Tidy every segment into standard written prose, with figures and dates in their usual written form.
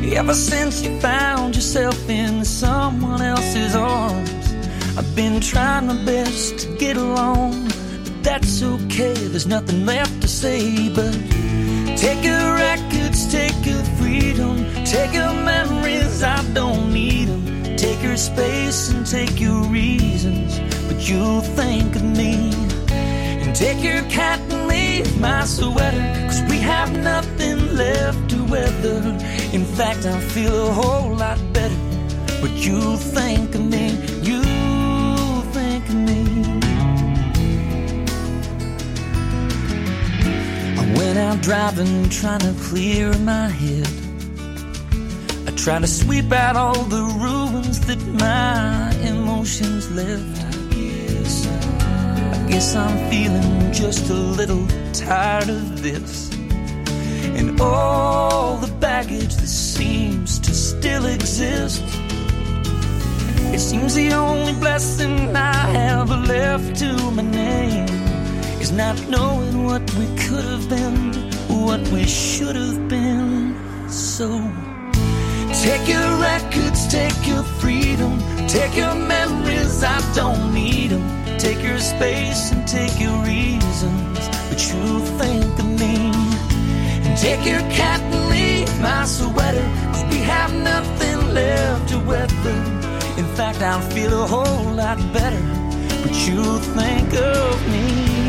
Ever since you found yourself in someone else's arms, I've been trying my best to get along, but that's okay, there's nothing left to say. But take your records, take your freedom, take your memories, I don't need them. Take your space and take your reasons, but you'll think of me. And take your cat and leave my sweater, 'cause we have nothing left to weather. In fact, I feel a whole lot better, but you'll think of me, you'll think of me. I went out driving, trying to clear my head. I try to sweep out all the ruins that my emotions left. I guess I'm feeling just a little tired of this, and all the baggage that seems to still exist. It seems the only blessing I have left to my name is not knowing what we could have been, what we should have been. So take your records, take your freedom, take your memories, I don't need them. Take your space and take your reasons, but you'll think of me. And take your cat and leave my sweater, 'cause we have nothing left to weather. In fact, I'll feel a whole lot better, but you'll think of me.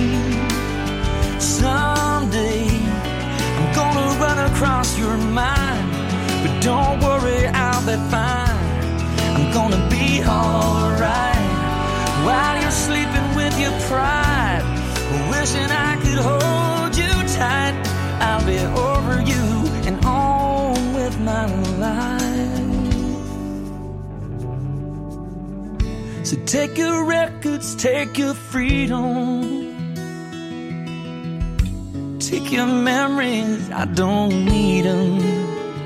Someday I'm gonna run across your mind, but don't worry, I'll be fine. I'm gonna be alright while you're sleeping with your pride, wishing I could hold you tight. I'll be over you and on with my life. So take your records, take your freedom, take your memories, I don't need them.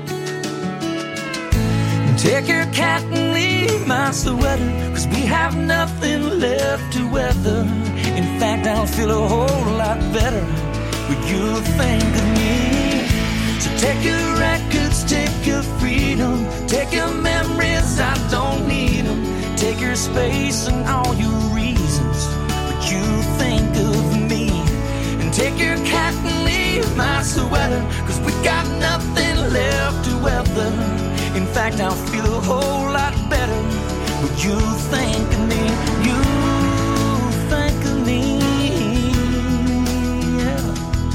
Take your cat and leave my sweater, 'cause we have nothing left to weather. In fact, I'll feel a whole lot better, but you'll think of me. So take your records, take your freedom, take your memories, I don't need them. Take your space and all your reasons, but you'll think of me. And take your cat and leave my sweater, 'cause we got nothing left to weather. In fact, I'll feel a whole lot better, but you think of me, you think of me, yeah.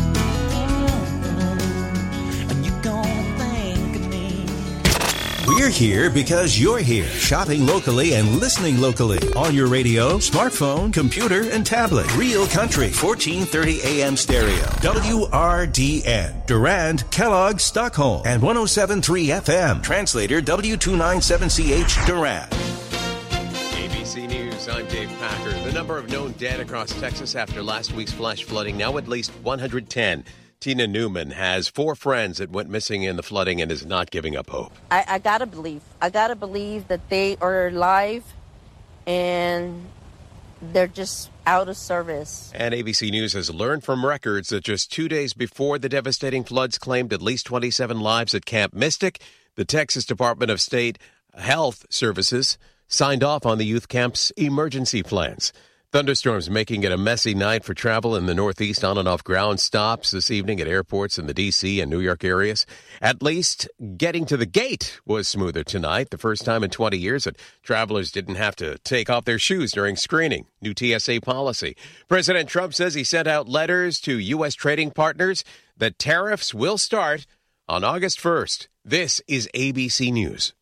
And you gon' think of me. We're here because you're here, shopping locally and listening locally. On your radio, smartphone, computer, and tablet. Real Country, 1430 AM stereo. WRDN, Durand, Kellogg, Stockholm. And 107.3 FM, translator W297CH, Durand. ABC News, I'm Dave Packer. The number of known dead across Texas after last week's flash flooding, now at least 110. Tina Newman has 4 friends that went missing in the flooding and is not giving up hope. I gotta believe that they are alive and they're just out of service. And ABC News has learned from records that just 2 days before the devastating floods claimed at least 27 lives at Camp Mystic, the Texas Department of State Health Services signed off on the youth camp's emergency plans. Thunderstorms making it a messy night for travel in the Northeast. On and off ground stops this evening at airports in the D.C. and New York areas. At least getting to the gate was smoother tonight. The first time in 20 years that travelers didn't have to take off their shoes during screening. New TSA policy. President Trump says he sent out letters to U.S. trading partners that tariffs will start on August 1st. This is ABC News.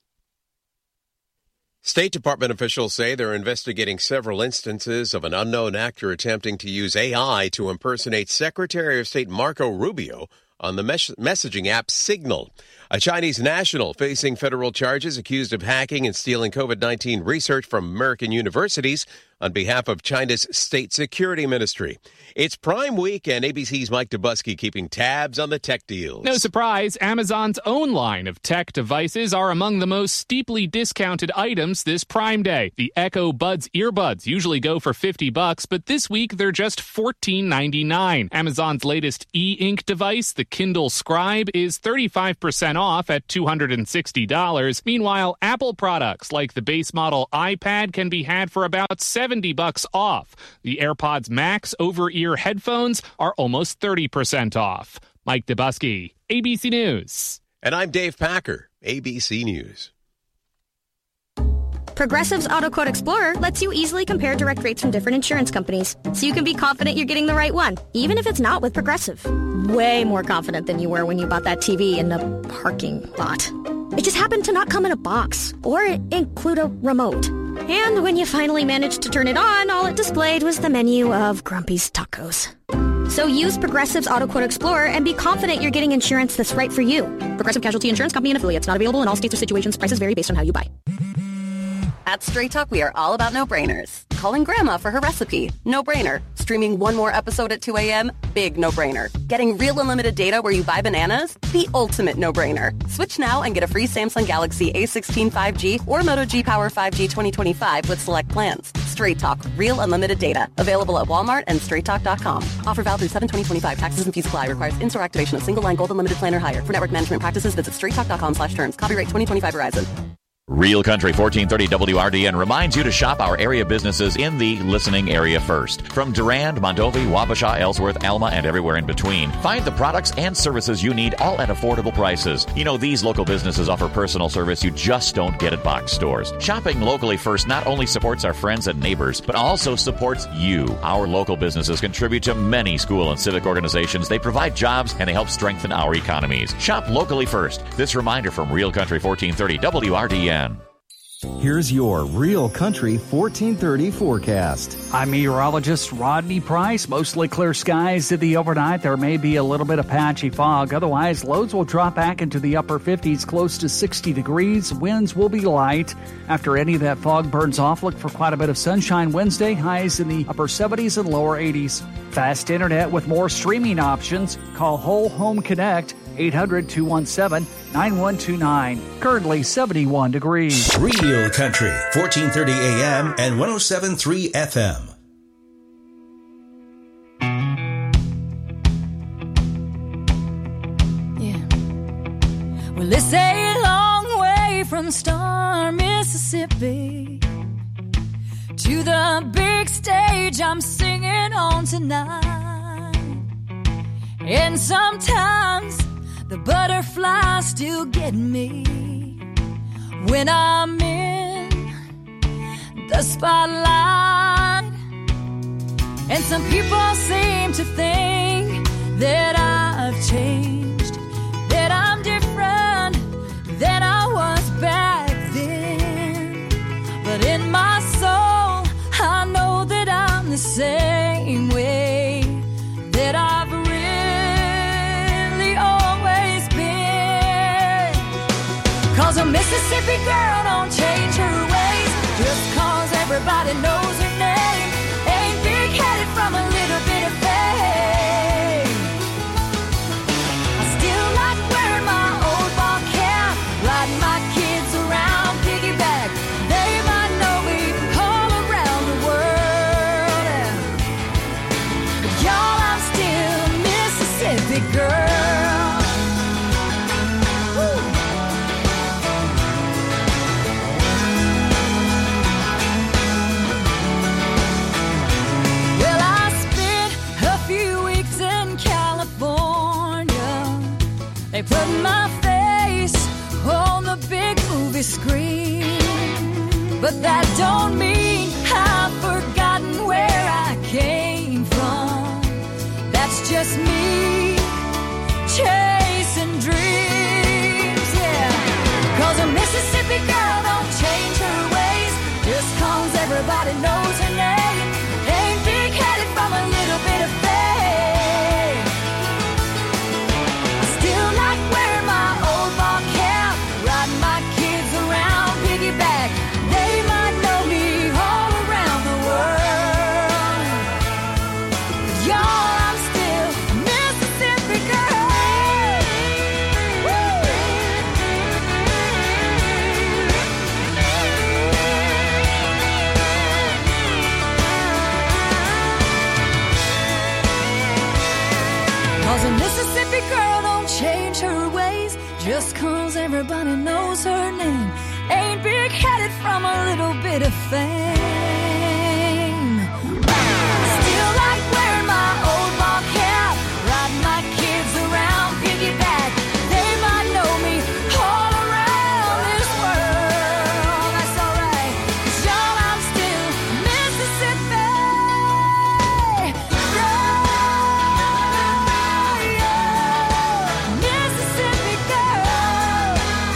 State Department officials say they're investigating several instances of an unknown actor attempting to use AI to impersonate Secretary of State Marco Rubio on the messaging app Signal. A Chinese national facing federal charges accused of hacking and stealing COVID-19 research from American universities on behalf of China's State Security Ministry. It's Prime Week, and ABC's Mike Dubusky keeping tabs on the tech deals. No surprise, Amazon's own line of tech devices are among the most steeply discounted items this Prime Day. The Echo Buds earbuds usually go for $50, but this week they're just $14.99. Amazon's latest e-ink device, the Kindle Scribe, is 35% off at $260. Meanwhile, Apple products like the base model iPad can be had for about $70 off. The AirPods Max over-ear headphones are almost 30% off. Mike Dubusky, ABC News. And I'm Dave Packer, ABC News. Progressive's Auto Quote Explorer lets you easily compare direct rates from different insurance companies, so you can be confident you're getting the right one, even if it's not with Progressive. Way more confident than you were when you bought that TV in the parking lot. It just happened to not come in a box or include a remote. And when you finally managed to turn it on, all it displayed was the menu of Grumpy's Tacos. So use Progressive's Auto Quote Explorer and be confident you're getting insurance that's right for you. Progressive Casualty Insurance Company and affiliates. Not available in all states or situations. Prices vary based on how you buy. At Straight Talk, we are all about no-brainers. Calling Grandma for her recipe? No-brainer. Streaming one more episode at 2 a.m.? Big no-brainer. Getting real unlimited data where you buy bananas? The ultimate no-brainer. Switch now and get a free Samsung Galaxy A16 5G or Moto G Power 5G 2025 with select plans. Straight Talk. Real unlimited data. Available at Walmart and StraightTalk.com. Offer valid through 7/20/25. Taxes and fees apply. Requires in-store activation of single line gold unlimited plan or higher. For network management practices, visit StraightTalk.com/terms. Copyright 2025 Verizon. Real Country 1430 WRDN reminds you to shop our area businesses in the listening area first. From Durand, Mondovi, Wabasha, Ellsworth, Alma, and everywhere in between. Find the products and services you need, all at affordable prices. You know, these local businesses offer personal service you just don't get at box stores. Shopping locally first not only supports our friends and neighbors, but also supports you. Our local businesses contribute to many school and civic organizations. They provide jobs and they help strengthen our economies. Shop locally first. This reminder from Real Country 1430 WRDN. Here's your Real Country 1430 forecast. I'm meteorologist Rodney Price. Mostly clear skies to the overnight. There may be a little bit of patchy fog. Otherwise, lows will drop back into the upper 50s, close to 60 degrees. Winds will be light. After any of that fog burns off, look for quite a bit of sunshine Wednesday. Highs in the upper 70s and lower 80s. Fast internet with more streaming options. Call Whole Home Connect. 800-217-9129. Currently 71 degrees. Real Country, 1430 AM and 107.3 FM. Yeah. Well, it's a long way from Star, Mississippi to the big stage I'm singing on tonight. And sometimes the butterflies still get me when I'm in the spotlight. And some people seem to think that I've changed, that I'm different than I was back then. But in my soul, I know that I'm the same way that I've Cause a Mississippi girl don't change her ways just cause everybody knows her name. Ain't big-headed from a little bit of fame. I still like wearing my old ball cap, riding my kids around piggyback. They might know me all around the world. But y'all, I'm still a Mississippi girl. They put my face on the big movie screen, but that don't mean I've forgotten where I came from. That's just me chasing dreams, yeah. Cause a Mississippi girl don't change her ways just cause everybody knows her name. Ain't big-headed from a little bit of fame. everybody knows her name. Ain't big-headed from a little bit of fame. Still like wearing my old ball cap, riding my kids around piggyback. They might know me all around this world. That's alright, 'cause y'all, I'm still Mississippi. Mississippi girl.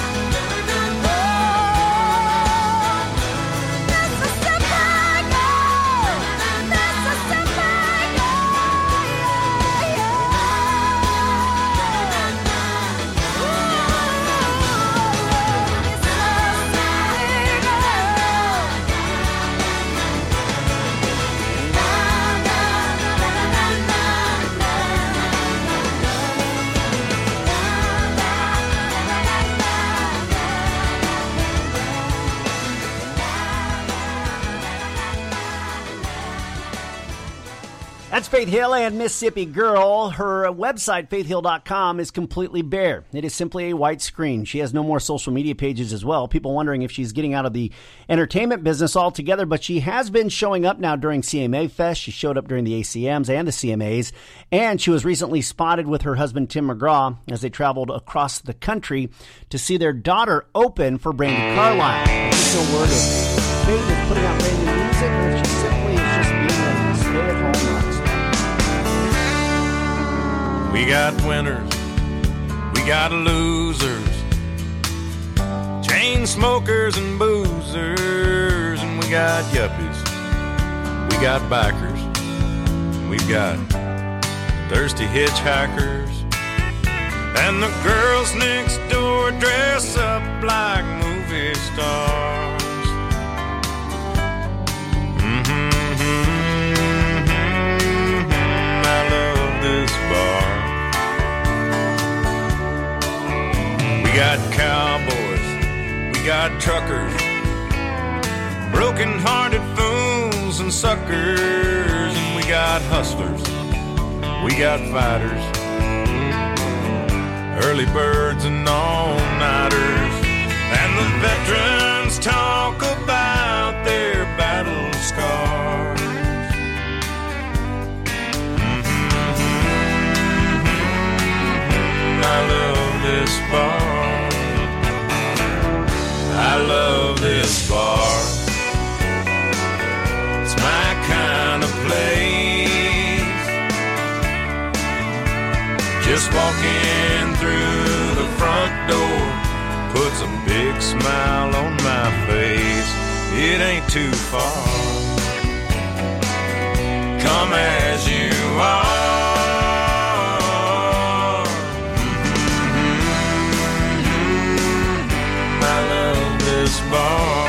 That's Faith Hill and Mississippi Girl. Her website, faithhill.com, is completely bare. It is simply a white screen. She has no more social media pages as well. People wondering if she's getting out of the entertainment business altogether, but she has been showing up now during CMA Fest. She showed up during the ACMs and the CMAs, and she was recently spotted with her husband, Tim McGraw, as they traveled across the country to see their daughter open for Brandi Carlile. There's no word of Faith is putting out brand new music, or she simply is just being a stay-at-home rock star. We got winners, we got losers, chain smokers and boozers, and we got yuppies, we got bikers, we've got thirsty hitchhikers, and the girls next door dress up like movie stars. I love this bar. We got cowboys, we got truckers, broken-hearted fools and suckers, and we got hustlers, we got fighters, early birds and all-nighters, and the veterans talk about their battle scars. I love this bar. I love this bar. It's my kind of place. Just walking through the front door puts a big smile on my face. It ain't too far. Come as you are. Bar.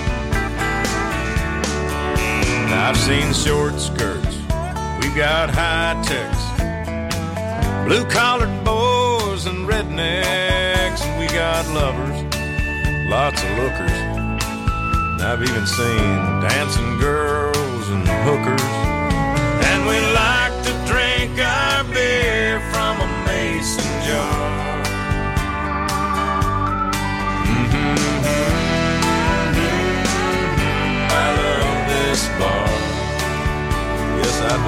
I've seen short skirts, we've got high techs, blue-collared boys and rednecks, and we got lovers, lots of lookers, and I've even seen dancing girls and hookers, and we like to drink our beer from a mason jar. Bar. Yes, I do.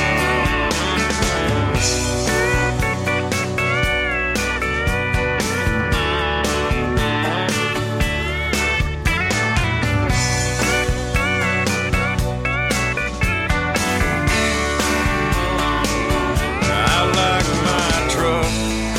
I like my truck.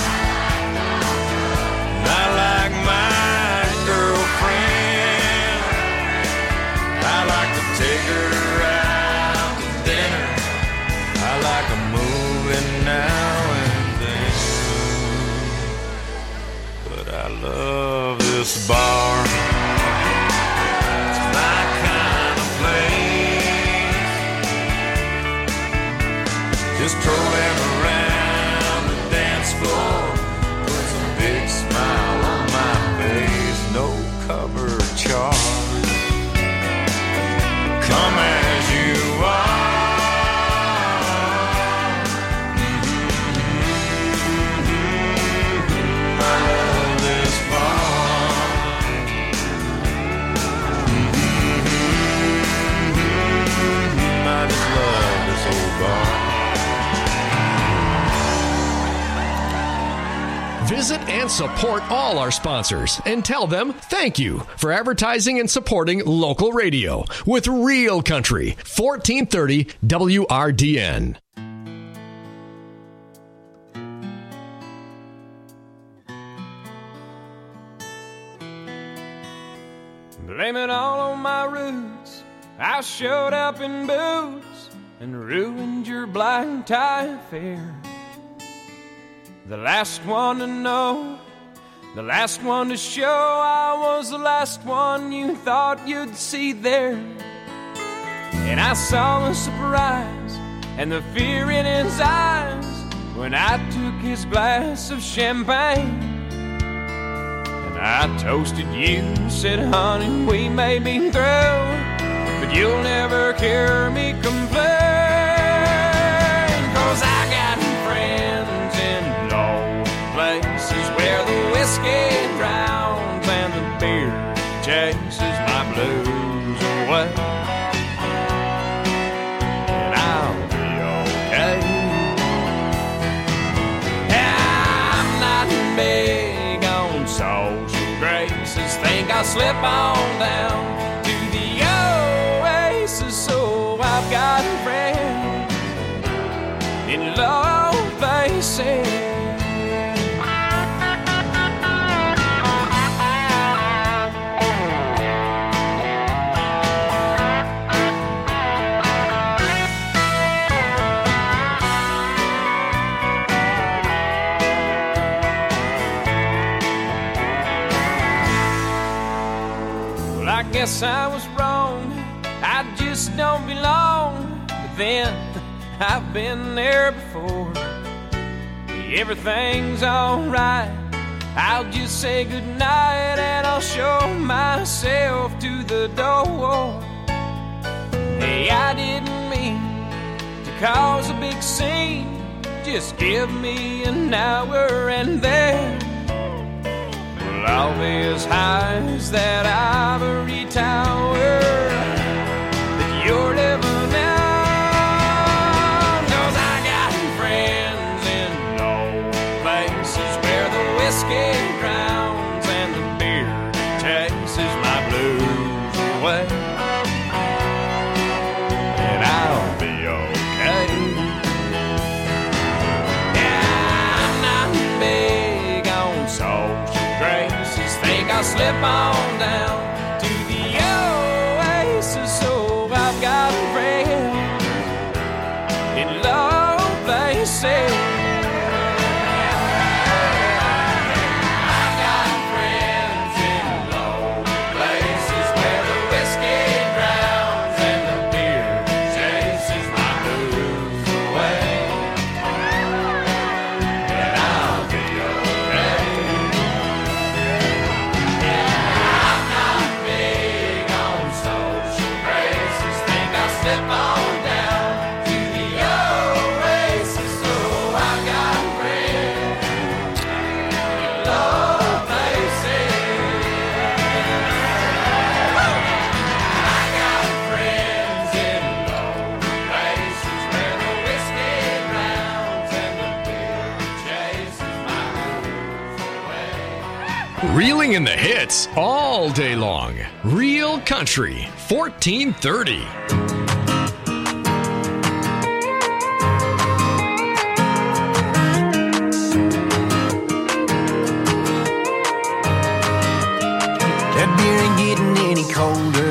I like my girlfriend. I like to take her out to dinner. I like a movie now and then. But I love this bar. It's my kind of place. Just strolling around the dance floor puts a big smile on my face. No cover charge. Come as you are. I love this bar. Support all our sponsors and tell them thank you for advertising and supporting local radio with Real Country, 1430 WRDN. Blame it all on my roots. I showed up in boots and ruined your black tie affair. The last one to know, the last one to show, I was the last one you thought you'd see there. And I saw the surprise and the fear in his eyes when I took his glass of champagne. I toasted you, said, honey, we may be through, but you'll never hear me complain. 'Cause I got friends in low places where the whiskey drowns and the beer chases my blues away. And I'll be okay. I'm not big on social graces, think I'll slip on down to the oasis. So I've got friends in low places. I guess I was wrong, I just don't belong. But then, I've been there before. Everything's alright, I'll just say goodnight and I'll show myself to the door. Hey, I didn't mean to cause a big scene, just give me an hour and then I'll be as high as that ivory tower that you're living on. 'Cause I got friends in low places where the whiskey drowns and the beer chases my blues away. And I'll be okay. Yeah, I'm not big on social graces, think I'll slip on down to the oasis. So I've got friends in low places. I've got friends in low places where the whiskey drowns and the beer chases my blues away. And I'll be okay. Slip on down to the oasis. So I've got friends in low places. I got friends in low places where the whiskey drowns and the beer chases my blues away. Reeling in the hits all day long. Real Country, 1430. That beer ain't getting any colder,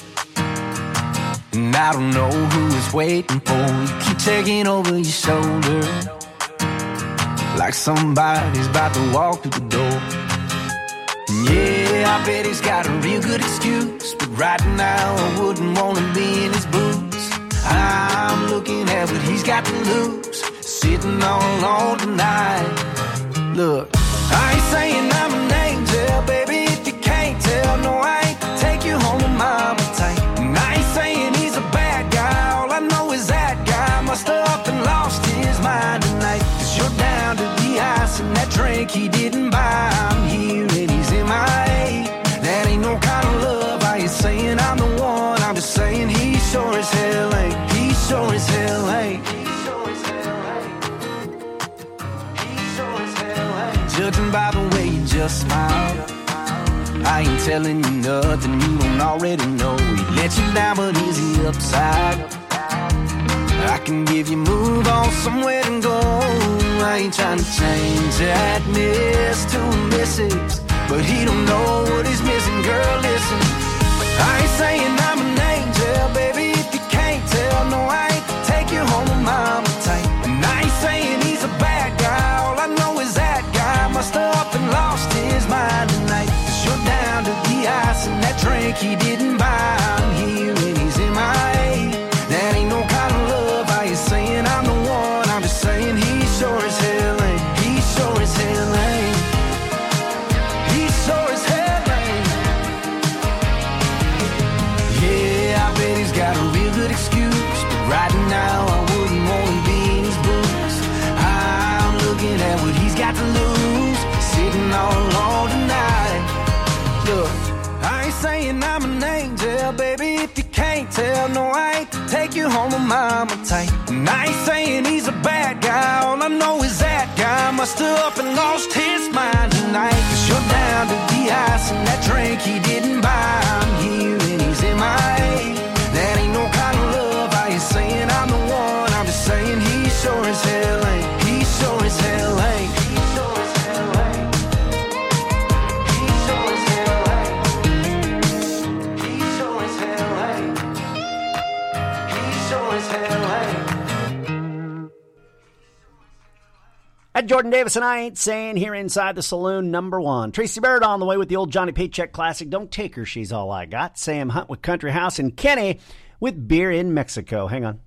and I don't know who it's waiting for. You keep checking over your shoulder like somebody's about to walk through the door. Yeah, I bet he's got a real good excuse, but right now I wouldn't want to be in his boots. I'm looking at what he's got to lose, sitting all alone tonight. Look, I ain't saying I'm an angel, baby, if you can't tell. No, I ain't to take you home to mama tight. And I ain't saying he's a bad guy, all I know is that guy must have up and lost his mind tonight. 'Cause you're down to the ice and that drink he didn't buy. I'm here and he's in my MIA. That ain't no kind of love, I ain't saying I'm the one, I'm just saying he sure as hell ain't. He sure as hell ain't. Judging by the way you just smile. I ain't telling you nothing you don't already know. He let you down, but is he upside? I can give you move on somewhere to go. I ain't trying to change that miss to a misses, but he don't know what he's missing. Girl, listen, I ain't saying I'm an angel, baby, if you can't tell. No, I ain't to take you home with mama tight. And I ain't saying he's a bad guy. All I know is that guy must have up and lost his mind tonight. Cause you're down to the ice and that drink he didn't buy. I'm here and he's in my A. That ain't no kind of love. I ain't saying I'm the one. I'm just saying he sure as hell ain't. He sure as hell ain't. He sure as hell ain't. Yeah, I bet he's got a real good excuse, but right now I wouldn't want to be in his boots. I'm looking at what he's got to lose, sitting all alone tonight. Look, I ain't saying I'm an angel, baby, if you can't tell. No, I ain't to take you home with mama tight. And I ain't saying he's a bad guy. All I know is that guy must have up and lost his mind tonight. Cause you're down to the ice and that drink he didn't buy. I'm here and he's in my A. That ain't no kind of love. I ain't saying I'm the one. I'm just saying he sure as hell ain't. He sure as hell ain't. He sure as hell ain't. He sure as hell ain't. He sure as hell ain't. He sure as hell ain't. At Jordan Davis and I Ain't Saying here inside the saloon, number one. Tracy Barrett on the way with the old Johnny Paycheck classic, Don't Take Her, She's All I Got. Sam Hunt with Country House and Kenny with Beer in Mexico. Hang on.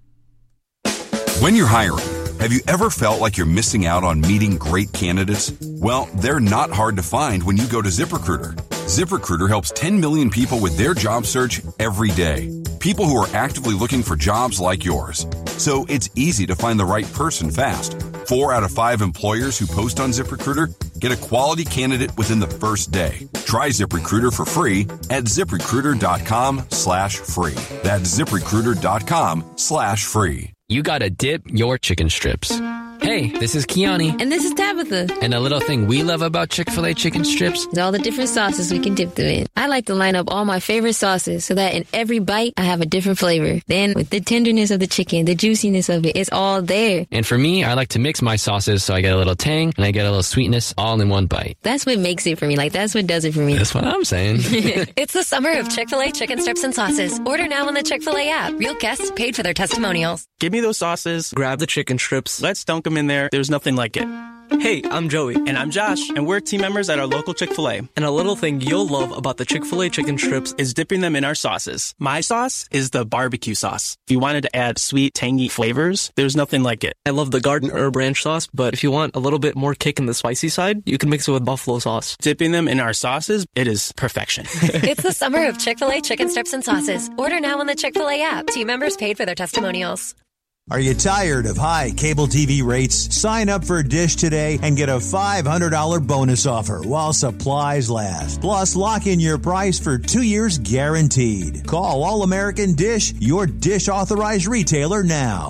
When you're hiring, have you ever felt like you're missing out on meeting great candidates? Well, they're not hard to find when you go to ZipRecruiter. ZipRecruiter helps 10 million people with their job search every day. People who are actively looking for jobs like yours. So it's easy to find the right person fast. 4 out of 5 employers who post on ZipRecruiter get a quality candidate within the first day. Try ZipRecruiter for free at ZipRecruiter.com/free. That's ZipRecruiter.com/free. You gotta dip your chicken strips. Hey, this is Kiani. And this is Tabitha. And a little thing we love about Chick-fil-A chicken strips is all the different sauces we can dip them in. I like to line up all my favorite sauces so that in every bite, I have a different flavor. Then, with the tenderness of the chicken, the juiciness of it, it's all there. And for me, I like to mix my sauces so I get a little tang and I get a little sweetness all in one bite. That's what makes it for me. Like, that's what does it for me. That's what I'm saying. It's the summer of Chick-fil-A chicken strips and sauces. Order now on the Chick-fil-A app. Real guests paid for their testimonials. Give me those sauces, grab the chicken strips, let's dunk them in there. There's nothing like it. Hey, I'm Joey. And I'm Josh. And we're team members at our local Chick-fil-A. And a little thing you'll love about the Chick-fil-A chicken strips is dipping them in our sauces. My sauce is the barbecue sauce. If you wanted to add sweet, tangy flavors, there's nothing like it. I love the garden herb ranch sauce, but if you want a little bit more kick in the spicy side, you can mix it with buffalo sauce. Dipping them in our sauces, it is perfection. It's the summer of Chick-fil-A chicken strips and sauces. Order now on the Chick-fil-A app. Team members paid for their testimonials. Are you tired of high cable TV rates? Sign up for Dish today and get a $500 bonus offer while supplies last. Plus, lock in your price for 2 years guaranteed. Call All American Dish, your Dish authorized retailer now.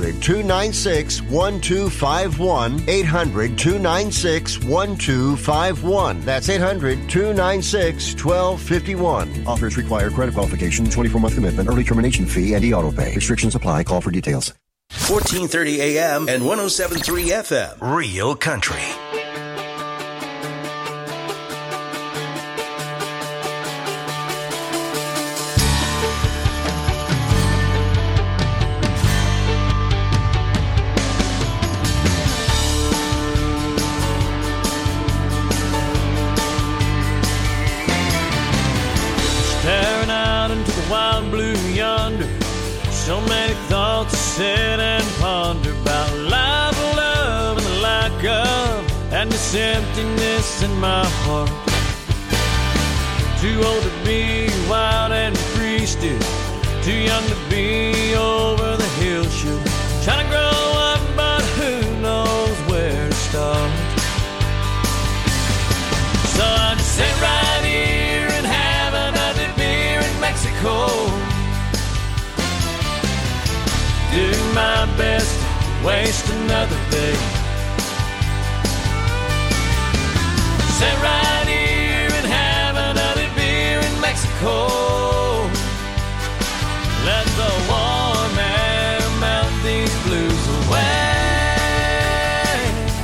800-296-1251. 800-296-1251. That's 800-296-1251. Offers require credit qualification, 24-month commitment, early termination fee, and e-auto pay. Restrictions apply. Call for details. 1430 AM and 107.3 FM. Real Country. Staring out into the wild blue yonder. So many thoughts I sit and ponder about life, love, and the lack of, and this emptiness in my heart. Too old to be wild and free still, too young to be over the hill shoot. Trying to grow up, but who knows where to start. So I just sit right here and have another beer in Mexico. Do my best to waste another day. sit right here and have another beer in Mexico. Let the warm air melt these blues away.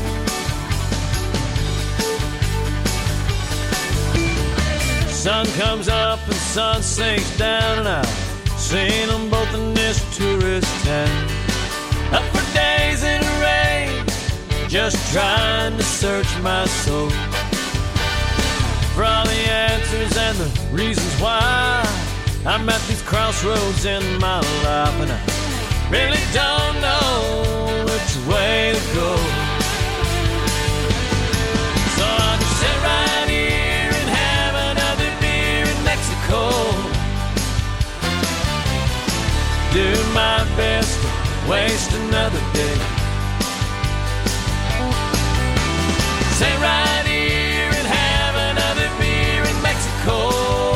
Sun comes up and sun sinks down, and I've seen them both in this tourist town. Up for days in the rain, just trying to search my soul for all the answers and the reasons why I'm at these crossroads in my life, and I really don't know which way to go. So I'll just sit right here and have another beer in Mexico. Do my best to waste another day. Sit right here and have another beer in Mexico.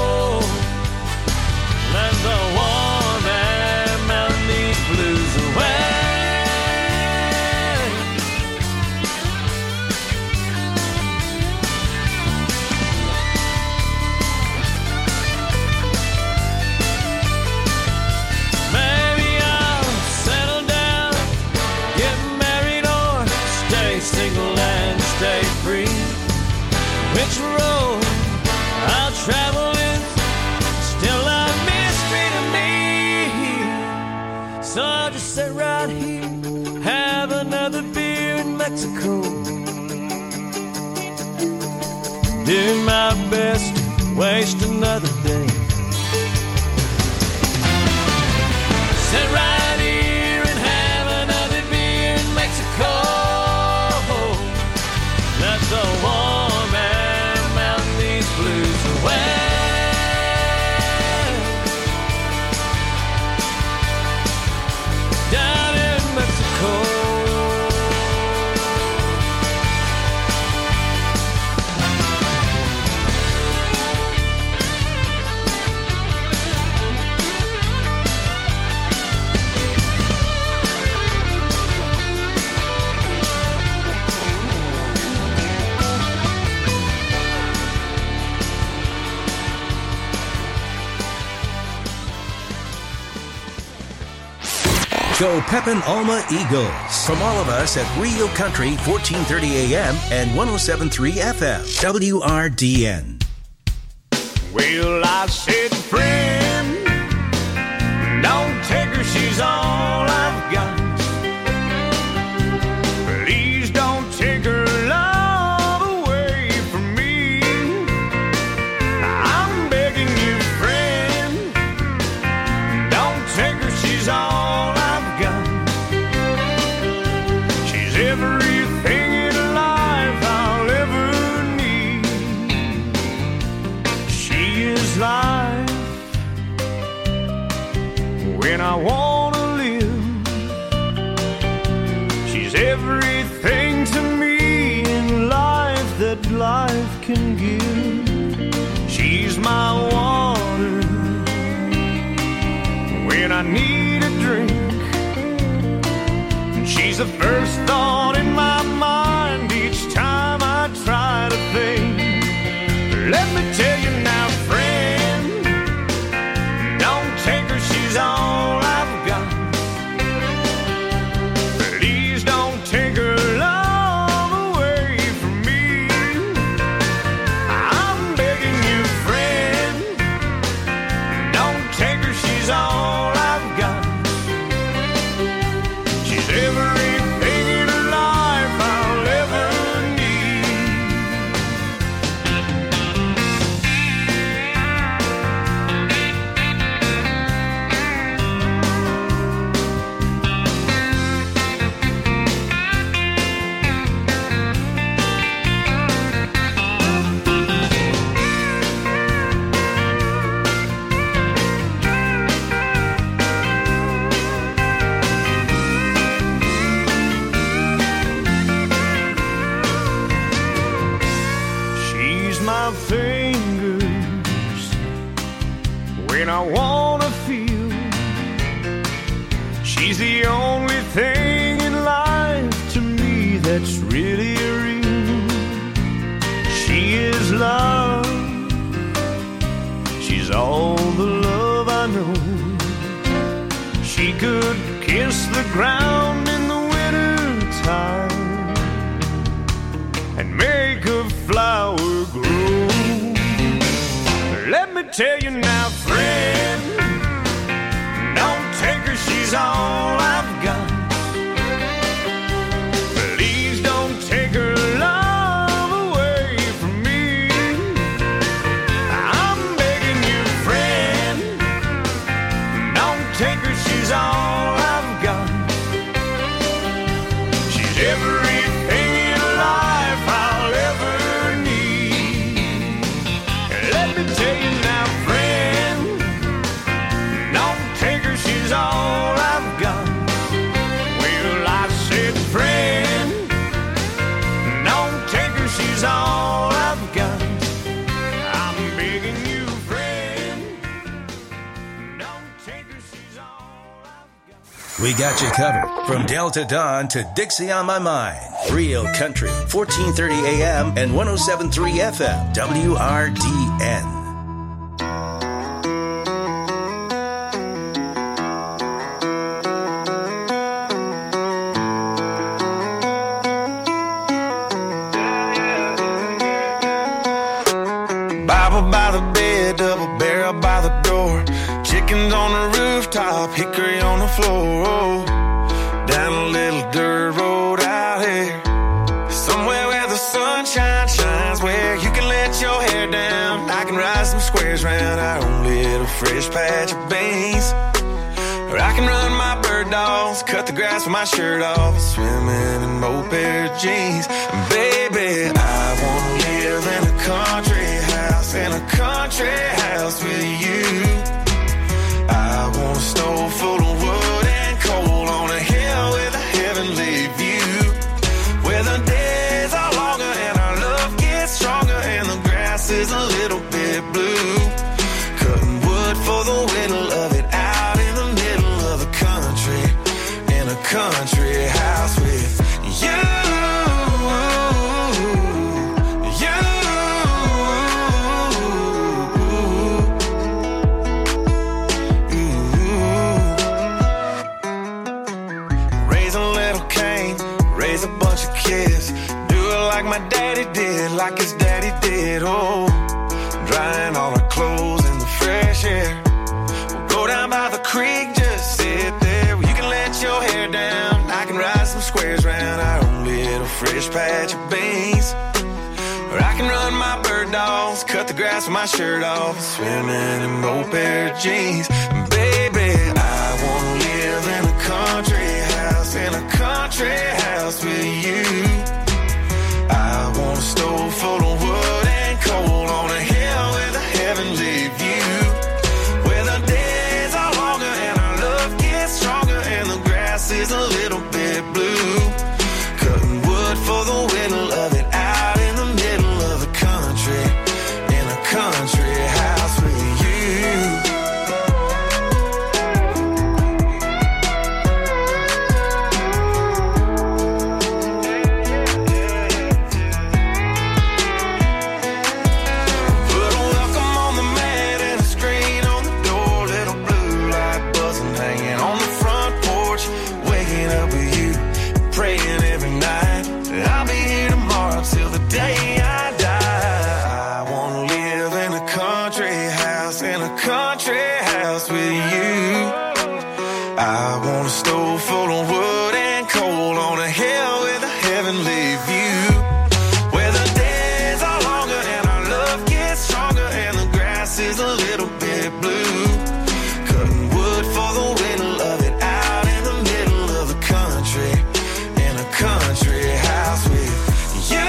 Let the warm air melt these blues away. Maybe I'll settle down, get married, or stay single and stay free. Which road I'll travel is still a mystery to me. So I'll just sit right here, have another beer in Mexico. Do my best to waste another day. Sit right here and have another beer in Mexico. Let the warm air melt these blues away. Down in Mexico. Go Pepin Alma Eagles. From all of us at Real Country 1430 AM and 107.3 FM. WRDN. Well, I said, friend, don't take her, she's all I've got. Please don't take her love away from me. I'm begging you, friend, don't take her, she's all I've got. She's everything in life I'll ever need. She is life when I want to live. She's everything to me in life that life can give. She's my water when I need a drink. And she's the first thought in my mind each time I try to think. Let me tell you now, friend, don't take her, she's all I've got. Please don't take her love away from me. I'm begging you, friend, don't take her, she's all I've got. She's everything in life I'll ever need. She's my fingers when I wanna feel. She's the only thing in life to me that's really real. She She's all the love I know. She could kiss the ground in the winter time and make a flower grow. Let me tell you now, friend, don't take her, she's all I've got. Please don't take her love away from me. I'm begging you, friend, don't take her, she's all I've got. She's everything in life I'll ever need. Let me tell you now, friend, don't take her, she's all I've got. Well, I said, friend, don't take her, she's all I've got. I'm begging you, friend, don't take her, she's all I've got. We got you covered from Delta Dawn to Dixie on My Mind. Real Country, 1430 AM and 107.3 FM, WRDN. Bible by the bed, double barrel by the door. Chickens on the rooftop, hickory on the floor. Down a little dirt road out here, somewhere where the sunshine shines, where you can let your hair down. I can ride some squares round our own little fresh patch of beans. Or I can run my bird dogs, cut the grass with my shirt off, swimming in old pair of jeans. And baby, I wanna live in a country house, in a country house with you. I want a stove full of wood and coal on a hill with a heavenly view, where the days are longer and our love gets stronger and the grass is a little bit blue. Cutting wood for the whittle of it out in the middle of the country, in a country house with you. Raise a bunch of kids, do it like my daddy did, like his daddy did. Oh, drying all our clothes in the fresh air. We'll go down by the creek, just sit there. You can let your hair down, I can ride some squares round our own little fresh patch of beans. Or I can run my bird dogs, cut the grass with my shirt off, swimming in old pair of jeans. And baby, I wanna live in a country house, in a country house with you. I want a stove full of wood and coal on a hill with a heavenly view, where the days are longer and our love gets stronger and the grass is a little bit blue. Cutting wood for the whittle of it out in the middle of the country, in a country house with you. I want a stove full of wood and coal on a hill with a heavenly view, where the days are longer and our love gets stronger and the grass is a little bit blue. Cutting wood for the whittle of it out in the middle of the country, in a country house with you.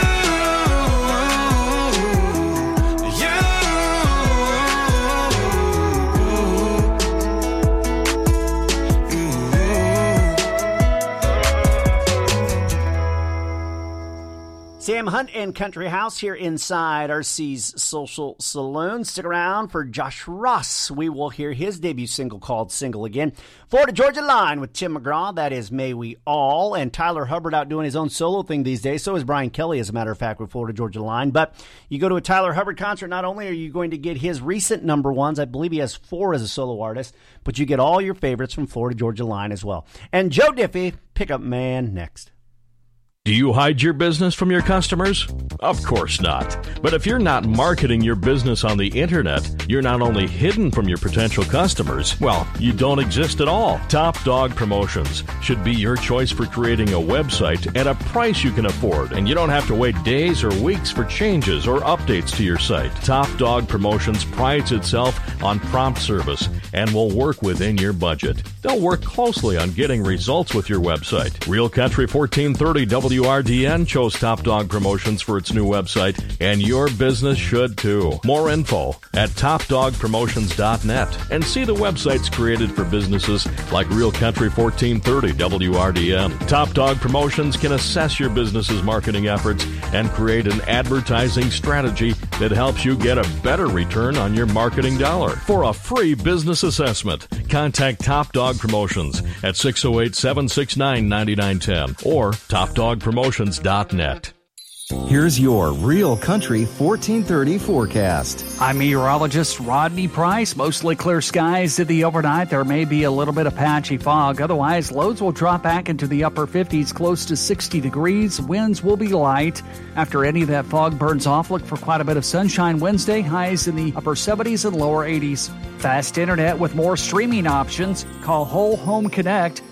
a.m. Hunt and Country House here inside RC's Social Saloon. Stick around for Josh Ross. We will hear his debut single called Single again. Florida Georgia Line with Tim McGraw. That is May We All. And Tyler Hubbard out doing his own solo thing these days. So is Brian Kelly, as a matter of fact, with Florida Georgia Line. But you go to a Tyler Hubbard concert, not only are you going to get his recent number ones, I believe he has 4 as a solo artist, but you get all your favorites from Florida Georgia Line as well. And Joe Diffie, Pickup Man, next. Do you hide your business from your customers? Of course not. But if you're not marketing your business on the internet, you're not only hidden from your potential customers, well, you don't exist at all. Top Dog Promotions should be your choice for creating a website at a price you can afford, and you don't have to wait days or weeks for changes or updates to your site. Top Dog Promotions prides itself on prompt service and will work within your budget. They'll work closely on getting results with your website. Real Country 1430 WRDN chose Top Dog Promotions for its new website, and your business should too. More info at topdogpromotions.net, and see the websites created for businesses like Real Country 1430 WRDN. Top Dog Promotions can assess your business's marketing efforts and create an advertising strategy that helps you get a better return on your marketing dollar. For a free business assessment, contact Top Dog Promotions at 608-769-9910 or topdogpromotions.net. Here's your Real Country 1430 forecast. I'm meteorologist Rodney Price. Mostly clear skies to the overnight. There may be a little bit of patchy fog. Otherwise, lows will drop back into the upper 50s, close to 60 degrees. Winds will be light. After any of that fog burns off, look for quite a bit of sunshine Wednesday. Highs in the upper 70s and lower 80s. Fast internet with more streaming options. Call Whole Home Connect,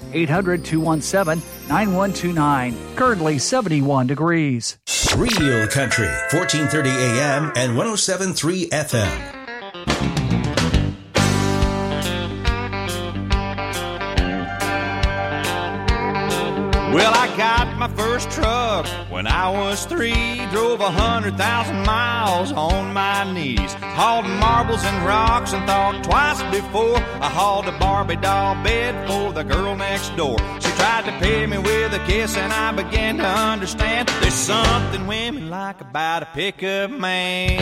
800-217-9129. Currently 71 degrees. Real Country, 1430 AM and 107.3 FM. Well, I got my first truck when I was 3. Drove 100,000 miles on my knees. Hauled marbles and rocks and thought twice before I hauled a Barbie doll bed for the girl next door. She tried to pay me with a kiss and I began to understand there's something women like about a pickup man.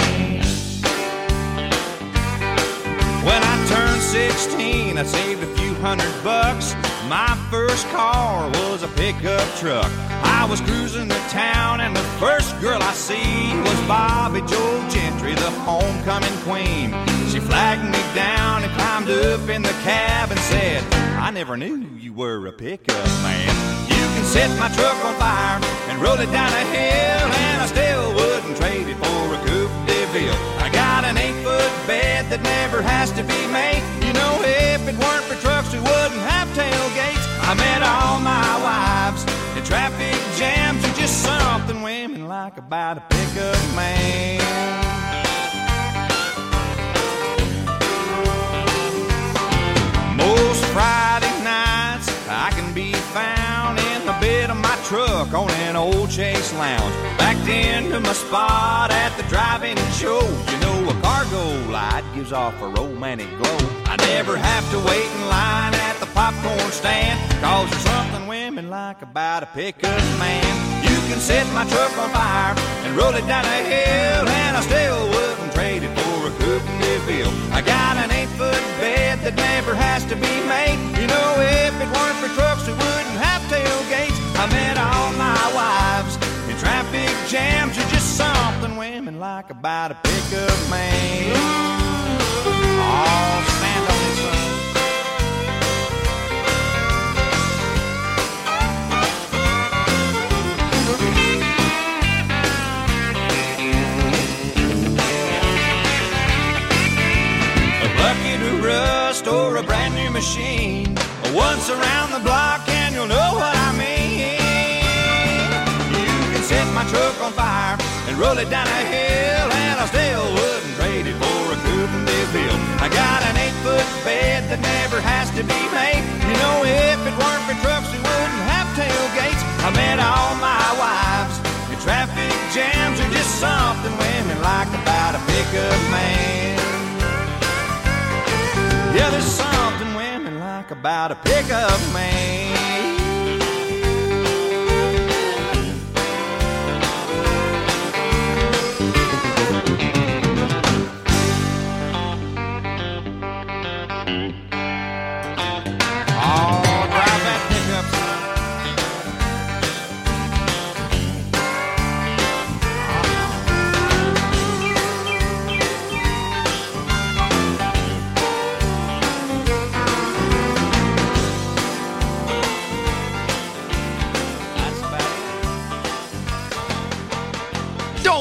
When I turned 16, I saved a few $100. My first car was a pickup truck. I was cruising the town and the first girl I see was Bobby Joe Gentry, the homecoming queen. She flagged me down and climbed up in the cab and said, I never knew you were a pickup man. You can set my truck on fire and roll it down a hill, and I still wouldn't trade it for a Coupe de Ville. I got an 8-foot bed that never has to be made. You know, if it weren't for trucks, we wouldn't have tailgates. I met all my wives in traffic jams, and just something women like about a pickup man. Most Friday nights I can be found in the bed of my truck on an old Chase Lounge, backed into my spot at the drive-in show. You know, a cargo light gives off a romantic glow. I never have to wait in line at the popcorn stand, cause there's something women like about a pickup man. You can set my truck on fire and roll it down a hill, and I still wouldn't trade it for a Coupe de Ville. I got an 8-foot bed that never has to be made. You know, if it weren't for trucks, we wouldn't have tailgates. I met all my wives in traffic jams. You're just something women like about a pickup man. Oh, stand on this one. A bucket of rust or a brand new machine, once around the block and you'll know what I mean. You can set my truck on fire and roll it down a hill, and I still wouldn't trade it for a Coupe de Ville. I got an 8-foot bed that never has to be made. You know, if it weren't for trucks, we wouldn't have tailgates. I met all my wives in traffic jams. Are just something women like about a pickup man. Yeah, there's something women like about a pickup man.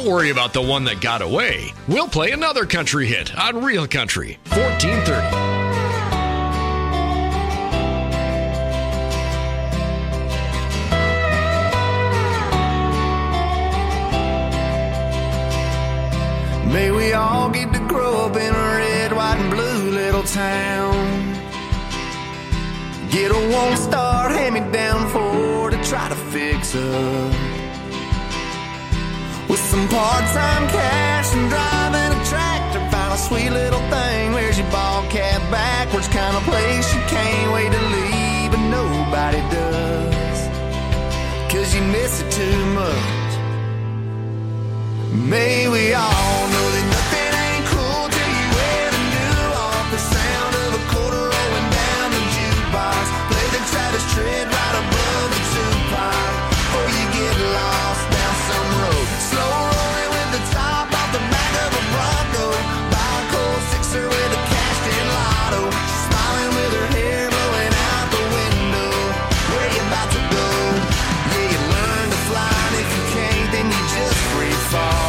Don't worry about the one that got away. We'll play another country hit on Real Country 1430. May we all get to grow up in a red, white, and blue little town. Get a one-star hand-me-down Ford to try to fix up. With some part-time cash and driving a tractor, find a sweet little thing. Wears your ball cap backwards, kind of place you can't wait to leave, but nobody does, 'cause you miss it too much. May we all know that nothing ain't cool till you ever knew off the sound of a quarter rolling down the jukebox. Play the Travis Tritt right above the Tupac, or you get lost down some road. Slow rolling with the top off the back of a Bronco. Buy a cold sixer with a cashed-in lotto. She's smiling with her hair blowing out the window. Where you about to go? Yeah, you learn to fly, and if you can't, then you just free fall.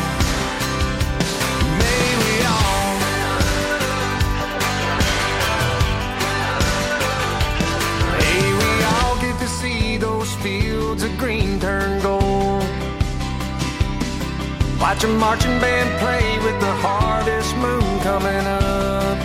Fields of green turn gold. Watch a marching band play with the harvest moon coming up.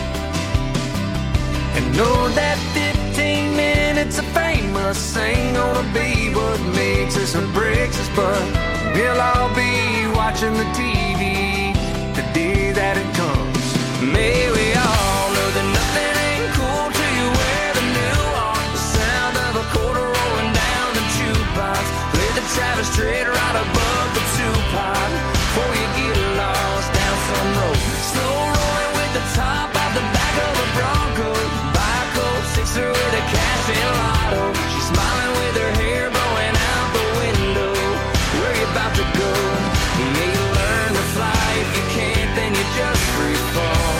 And know that 15 minutes of fame must ain't gonna be what makes us or breaks us, but we'll all be watching the TV the day that it comes. May we all know that nothing ain't cool till you wear the new on the sound of a quarter rolling down the jukebox. Play the Travis Tritt right above the Tupac, before you get lost down some road. Slow rolling with the top off the back of a Bronco. Buy a cold sixer with a cash-in lotto. She's smiling with her hair blowing out the window. Where you about to go? May you learn to fly. If you can't, then you just free fall.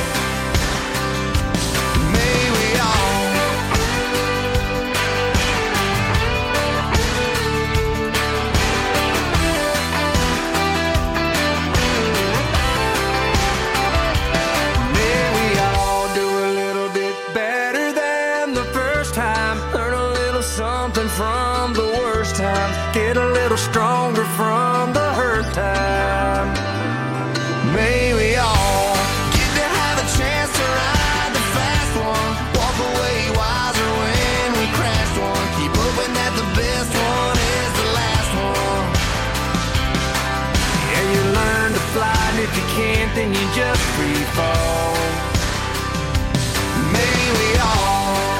May we all from the worst times, get a little stronger from the hurt time. May we all get to have a chance to ride the fast one, walk away wiser when we crashed one, keep hoping that the best one is the last one. Yeah, you learn to fly, and if you can't, then you just free fall. May we all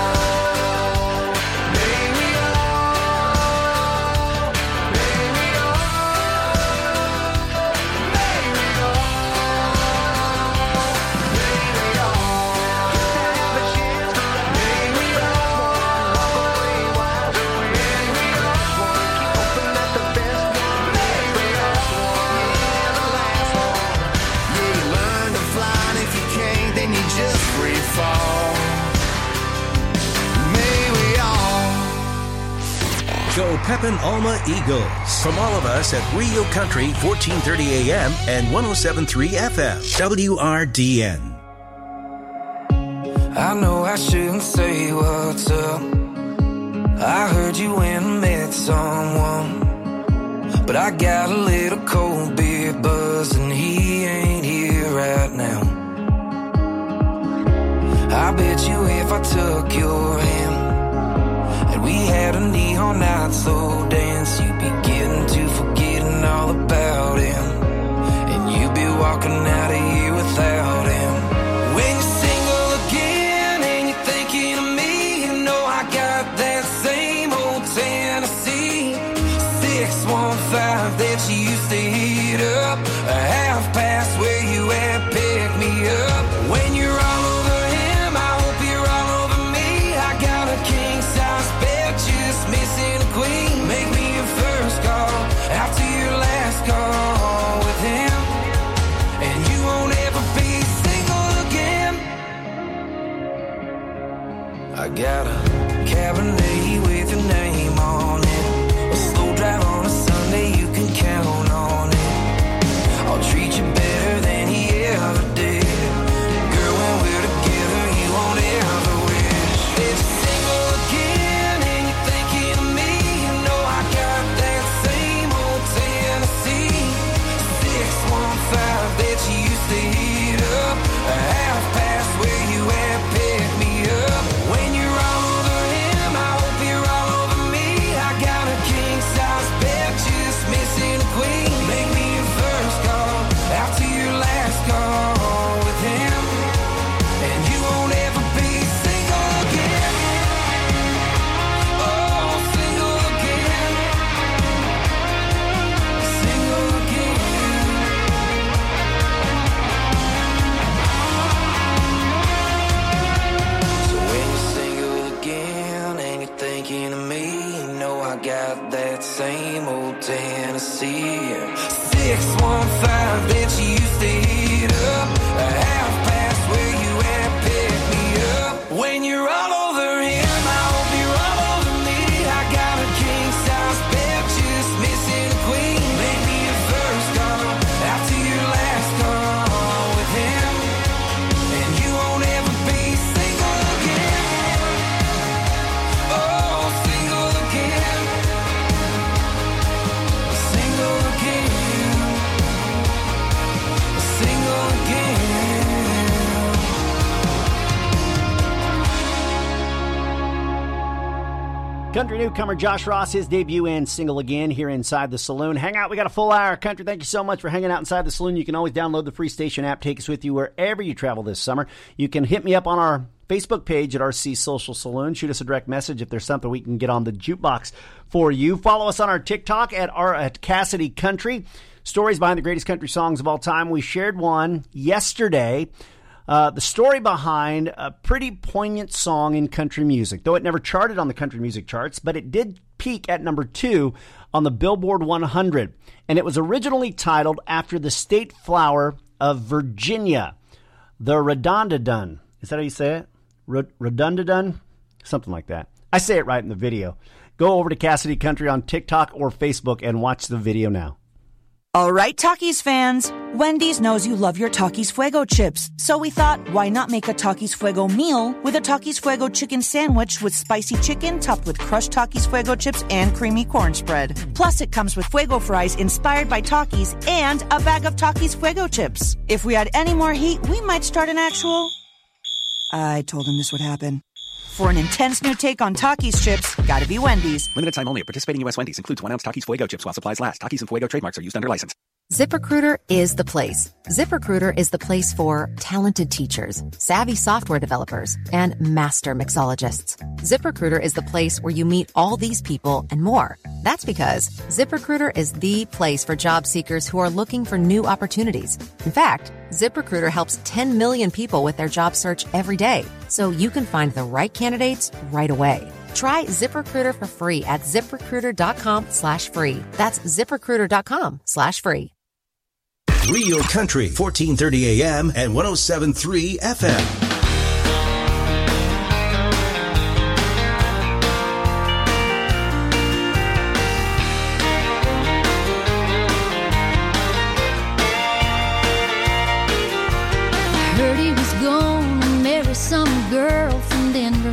Go Pepin Alma Eagles. From all of us at Real Country 1430 AM and 107.3 FM. WRDN. I know I shouldn't say what's up. I heard you went and met someone, but I got a little cold beer buzz and he ain't here right now. I bet you if I took your hand and we had a neon night slow dance, you'd be getting to forgetting all about him, and you'd be walking out of here without him. When you're single again and you're thinking of me, you know I got that same old Tennessee 615 that you used to heat up, a half past where you at, pick me up. When you're all over him, I hope you're all over me. I got a king size bed, just missing a queen. Make me your first call after your last call with him, and you won't ever be single again. I got a Cabernet with your name on it, a slow drive on a Sunday, you can count on it. Country newcomer Josh Ross, his debut and single again here inside the saloon. Hang out. We got a full hour of country. Thank you so much for hanging out inside the saloon. You can always download the free station app. Take us with you wherever you travel this summer. You can hit me up on our Facebook page at RC Social Saloon. Shoot us a direct message if there's something we can get on the jukebox for you. Follow us on our TikTok at Cassidy Country. Stories behind the greatest country songs of all time. We shared one yesterday. The story behind a pretty poignant song in country music, though it never charted on the country music charts, but it did peak at number 2 on the Billboard 100. And it was originally titled after the state flower of Virginia, the Redundadun. Is that how you say it? Redundadun? Something like that. I say it right in the video. Go over to Cassidy Country on TikTok or Facebook and watch the video now. All right, Takis fans. Wendy's knows you love your Takis Fuego chips. So we thought, why not make a Takis Fuego meal with a Takis Fuego chicken sandwich with spicy chicken topped with crushed Takis Fuego chips and creamy corn spread. Plus, it comes with Fuego fries inspired by Takis and a bag of Takis Fuego chips. If we had any more heat, we might start an actual... I told him this would happen. For an intense new take on Takis chips, gotta be Wendy's. Limited time only at participating U.S. Wendy's. Includes 1 ounce Takis Fuego chips while supplies last. Takis and Fuego trademarks are used under license. ZipRecruiter is the place. ZipRecruiter is the place for talented teachers, savvy software developers, and master mixologists. ZipRecruiter is the place where you meet all these people and more. That's because ZipRecruiter is the place for job seekers who are looking for new opportunities. In fact, ZipRecruiter helps 10 million people with their job search every day, so you can find the right candidates right away. Try ZipRecruiter for free at ZipRecruiter.com/free. That's ZipRecruiter.com/free. Real Country, 1430 AM and 107.3 FM. Heard he was gonna marry some girl from Denver.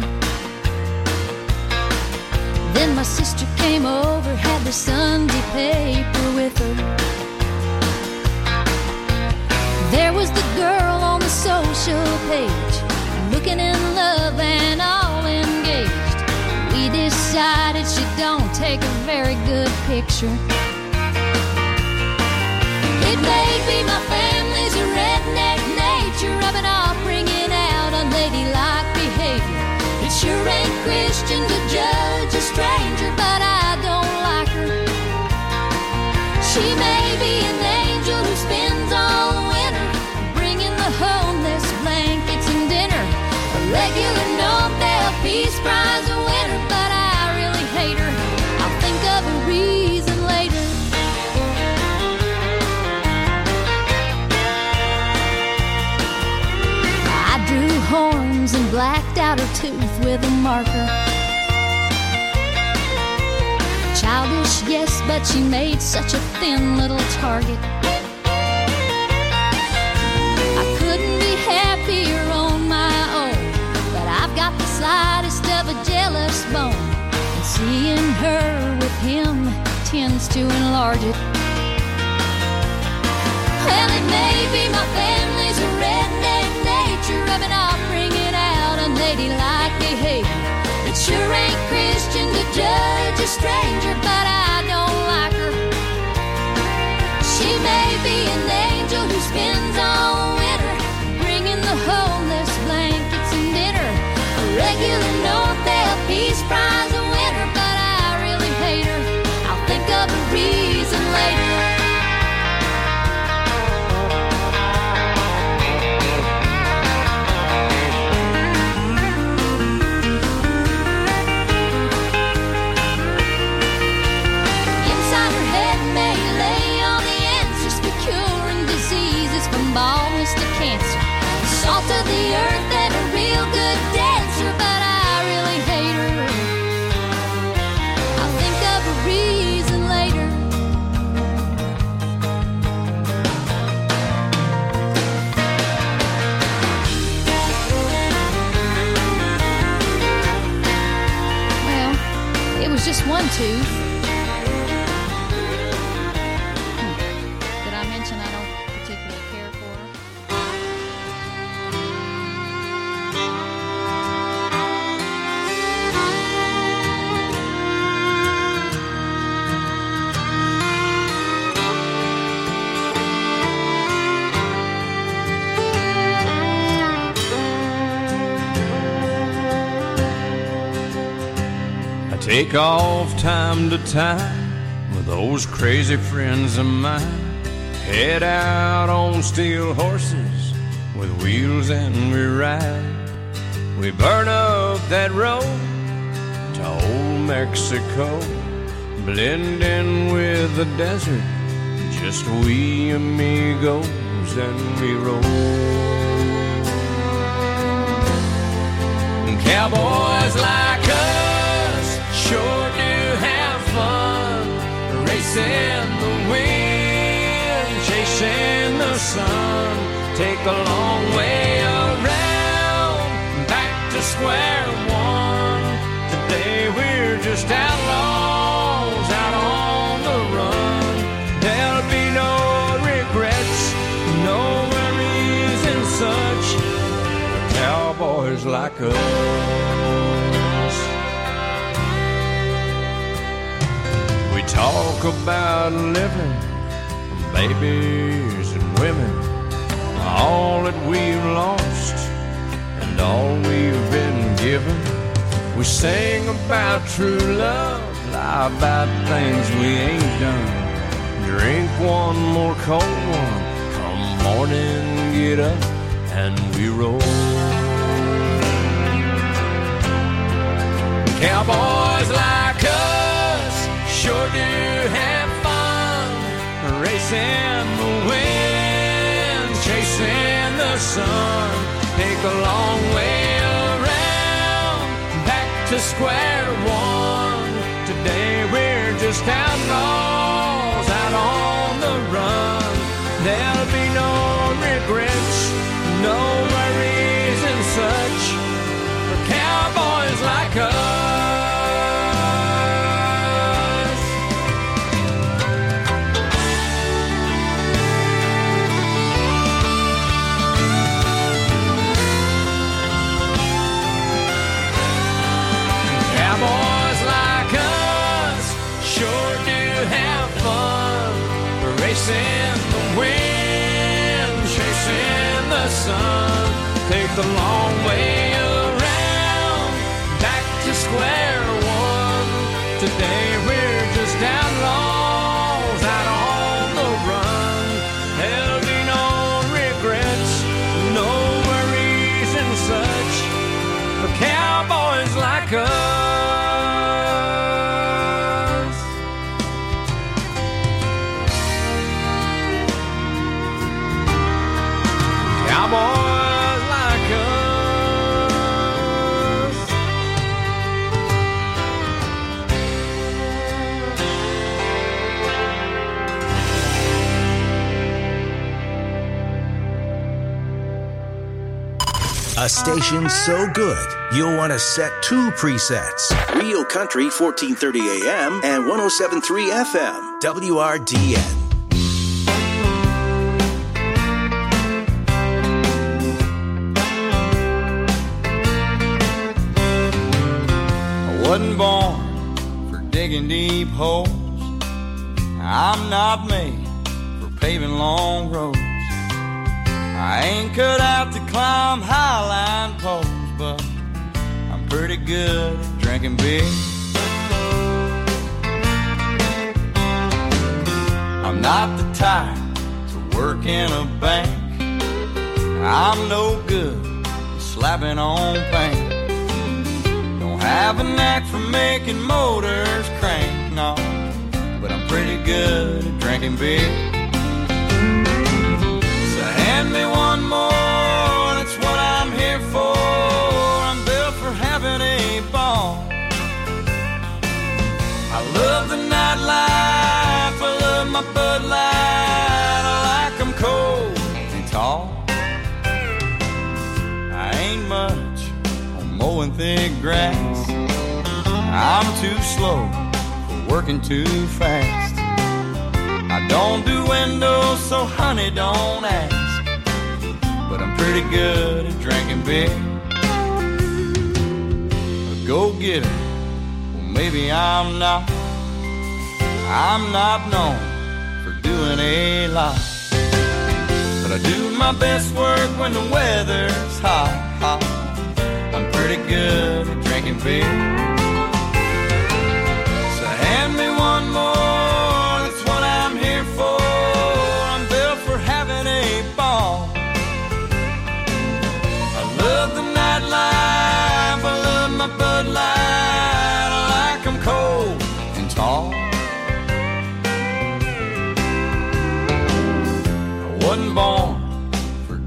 Then my sister came over, had the Sunday paper with her. There was the girl on the social page, looking in love and all engaged. We decided she don't take a very good picture. It may be my family's a redneck nature, rubbing off, bringing out unladylike behavior. It sure ain't Christian to judge a stranger, but I don't like her. She may be an angel who spends all the winter bringing the homeless blankets and dinner, a regular Nobel Peace Prize winner, but I really hate her. I'll think of a reason later. I drew horns and blacked out her tooth with a marker. Childish, yes, but she made such a thin little target. I couldn't be happier on my own, but I've got the slightest of a jealous bone, and seeing her with him tends to enlarge it. Well, it may be my family's a redneck nature, rubbing off, bringing out unladylike behavior. It sure ain't Christian to judge a stranger, but I don't like her. She may be an angel who spends all winter bringing the homeless blankets and dinner, a regular Nobel Peace Prize winner, but I really hate her. I'll think of a reason later. Baldness to cancer, salt of the earth and a real good dancer, but I really hate her. I'll think of a reason later. Well, it was just one tooth. Did I mention I don't particularly care for her? take off time to time with those crazy friends of mine. Head out on steel horses with wheels and we ride. We burn up that road to old Mexico, blend in with the desert, just we amigos, and we roll. Cowboys like us sure do have fun, racing the wind, chasing the sun. Take a long way around, back to square one. Today we're just outlaws out on the run. There'll be no regrets, no worries and such for cowboys like us. We talk about living, babies and women, all that we've lost and all we've been given. We sing about true love, lie about things we ain't done. Drink one more cold one, come morning, get up and we roll. Cowboys like us sure do have fun, racing the wind, chasing the sun. Take a long way around, back to square one. Today we're just outlaws out on the run. There'll be no regrets, no worries and such for cowboys like us. Cowboys like us sure do have fun, racing the wind, chasing the sun. Take the long way around, back to square one. Today we're just outlaws out on the run. There'll be no regrets, no worries and such for cowboys like us. Cowboys like us. A station so good, you'll want to set two presets. Real Country 1430 AM and 107.3 FM, WRDN. Wasn't born for digging deep holes. I'm not made for paving long roads. I ain't cut out to climb highline poles, but I'm pretty good at drinking beer. I'm not the type to work in a bank. I'm no good at slapping on paint. Have a knack for making motors crank, no, but I'm pretty good at drinking beer. So hand me one more, that's what I'm here for. I'm built for having a ball. I love the nightlife, I love my Bud Light. I like 'em cold and tall. I ain't much on mowing thick grass. I'm too slow for working too fast. I don't do windows, so honey, don't ask. But I'm pretty good at drinking beer. A go-getter, well, maybe I'm not. I'm not known for doing a lot. But I do my best work when the weather's hot, hot. I'm pretty good at drinking beer.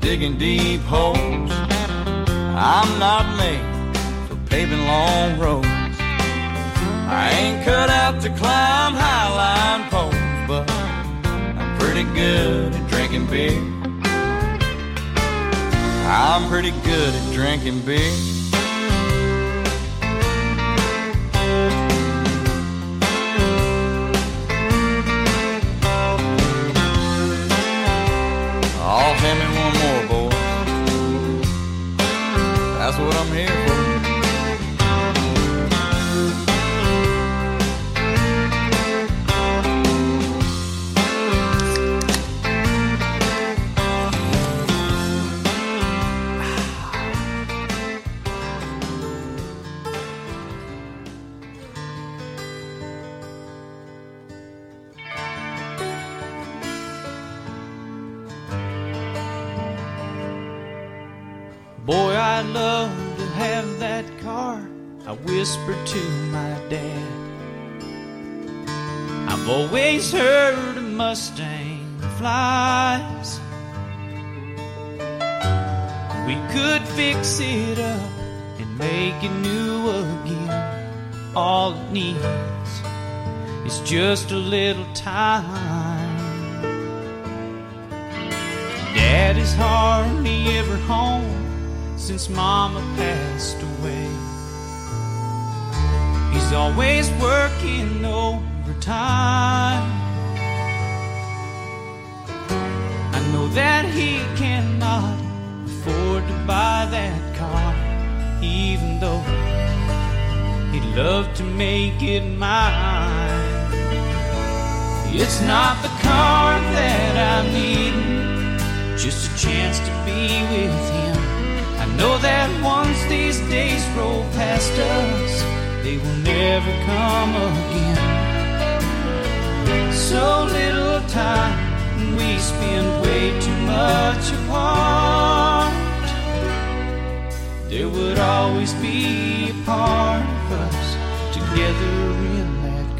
digging deep holes. I'm not made for paving long roads. I ain't cut out to climb highline poles, but I'm pretty good at drinking beer. I'm pretty good at drinking beer. Oh, hand me one more, boys. That's what I'm here for. Boy, I'd love to have that car, I whispered to my dad. I've always heard a Mustang flies. We could fix it up and make it new again. All it needs is just a little time. Dad is hardly ever home since Mama passed away. He's always working overtime. I know that he cannot afford to buy that car, even though he'd love to make it mine. It's not the car that I'm needing, just a chance to be with him. I know that once these days roll past us, they will never come again. So little time, and we spend way too much apart. There would always be a part of us together in that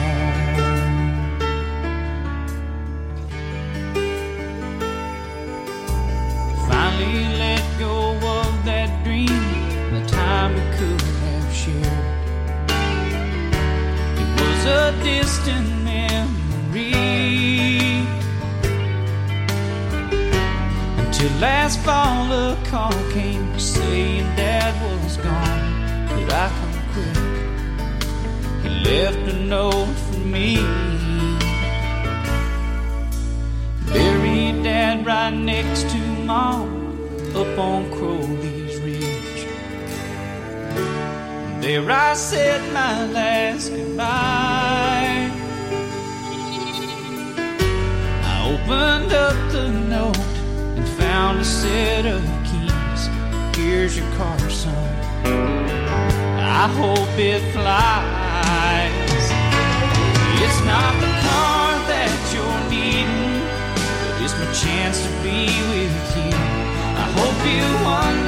car. Finally let go of that dream, the time we could have shared. It was a distant memory, until last fall a call came saying Dad was gone. Could I come quick? He left a note for me. Buried Dad right next to Mom up on Crowley's Ridge. There I said my last goodbye. I opened up the note and found a set of keys. Here's your car, son. I hope it flies. It's not the car that you're needing, but it's my chance to be with you. I hope you understand.